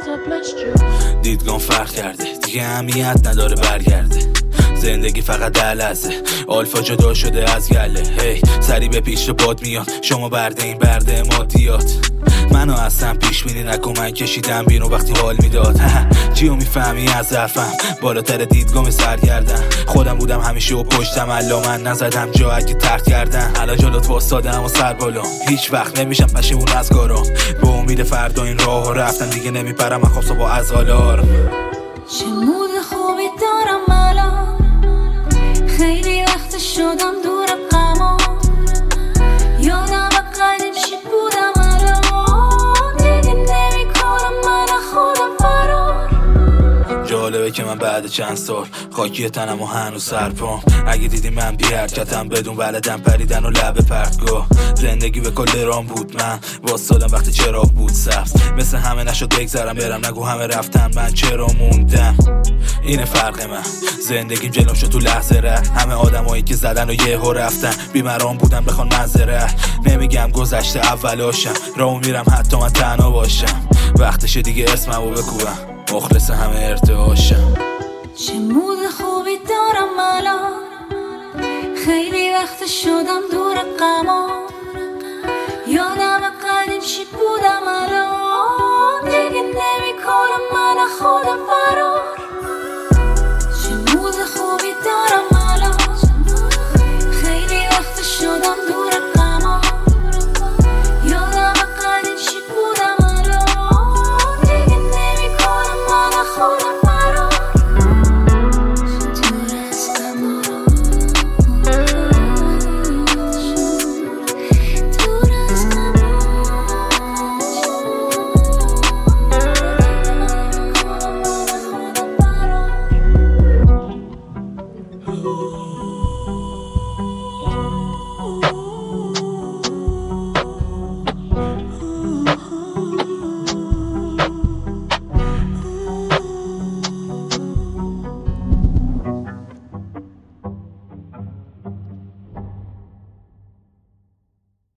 دیدگام فرق کرده دیگه اهمیت نداره برگرده. زندگی فقط در لحظه، آلفا جدا شده از گله. هی سری به پیش رو باد میاد، شما برده این برده مادیات. منو اصلا پیش بینی نکن، من کشیدم بیرون وقتی حال میداد. چیو میفهمی از حرفم؟ بالاتر دیدگام سرگردم. خودم بودم همیشه و پشتم، الا من نزدم جا اگه ترک کردم. حالا جلوت واسادم و سر بالام، هیچ وقت نمیشم پشیمون از کارم. به امید فردا این راهو رفتم دیگه نمیپرم من خواب صبح از آلارم. چه مود خوبی دارم الان، خیلی وقت شدم دور غما. یادم قدیم چی بودم الان، دیگه نمیکنم من خودم فرار. جالبه که من بعد چند سال خاکی تنم و هنوز سرپام. اگه دیدی من بی حرکتم بدون بلدم پریدن و لب پرتگاه. زندگی به کل رام بود، من واسادم وقتی چراغ بود سبز. مثل همه نشد بگذرم برم، نگو همه رفتن من چرا موندم. اینه فرق من، زندگیم جلوم شد تو لحظه ره. همه آدمایی که زدن و یهو رفتن، بیماران بودن بخوان منظره. نمیگم گذشته اولاشم، راهو میرم حتی من تنها باشم. وقتشه دیگه اسممو بکوبم، مخلص همه ارتعاشم. چه مود خوبی دارم الان، خیلی وقت شدم دور غما. یادم قدیم چی بودم الان، دیگه نمیکنم من خودم